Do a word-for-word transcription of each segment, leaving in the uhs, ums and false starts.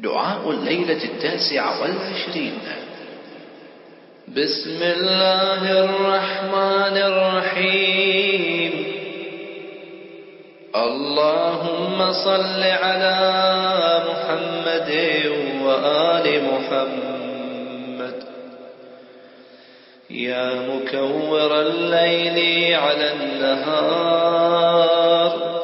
دعاء الليلة التاسعة والعشرين. بسم الله الرحمن الرحيم. اللهم صل على محمد وآل محمد. يا مكور الليل على النهار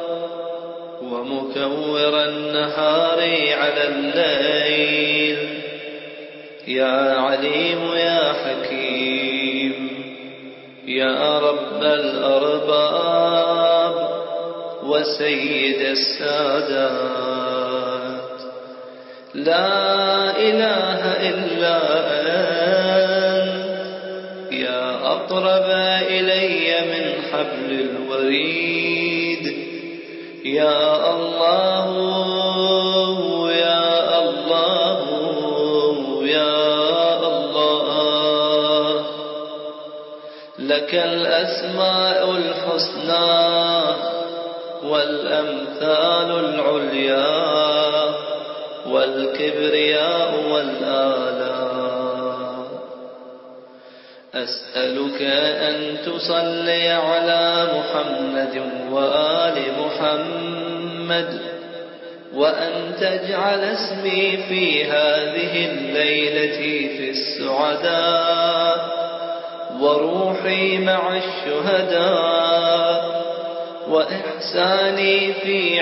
ومكور النهار على الليل، يا عليم يا حكيم، يا رب الأرباب وسيد السادات، لا إله إلا أنت، يا أقرب إلي من حبل الوريد، يا الله يا الله يا الله. لك الأسماء الحسنى والأمثال العليا والكبرياء والآلاء. أسألك أن تصلي على محمد وآل محمد، وأن تجعل اسمي في هذه الليلة في السعداء، وروحي مع الشهداء، وإحساني في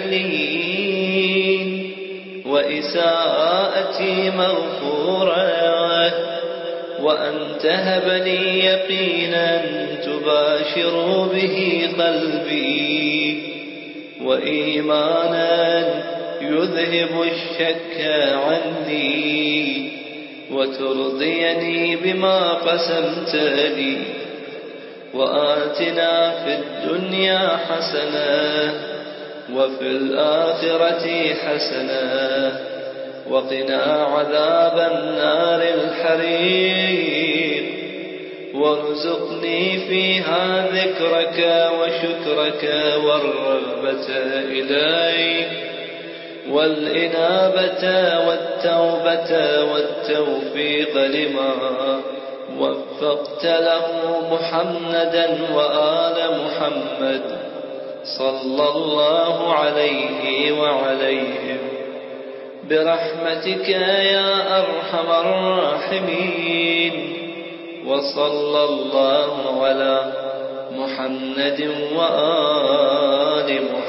عليين، وإساءتي مغفورة، وأن تهب لي يقينا تباشر به قلبي، وإيمانا يذهب الشك عني، وترضيني بما قسمت لي. وآتنا في الدنيا حسنة وفي الآخرة حسنة وقنا عذاب النار الحريق. وارزقني فيها ذكرك وشكرك والرغبة إليك والإنابة والتوبة والتوفيق لما وفقت له محمدا وآل محمد صلى الله عليه وعليهم برحمتك يا أرحم الراحمين. وصلى الله على محمد وآل محمد.